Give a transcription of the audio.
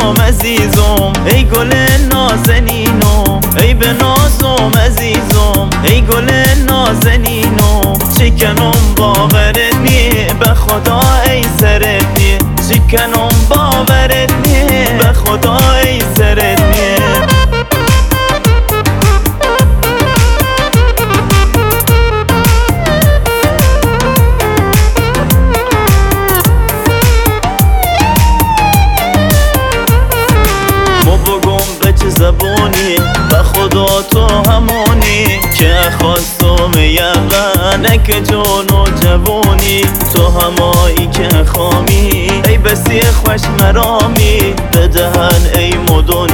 نازم عزیزم ای گل نازنینم، ای به نازم عزیزم ای گل نازنینم. شکنم باورت نیه به خدا ای سرت نیه، شکنم باورت نیه به خدا ای سرت نیه. زبونی به خدا تو همونی که خواستم یقنه که جون و جوونی، تو همایی که خامی ای بسی خوش مرامی بدهن ای مدونی.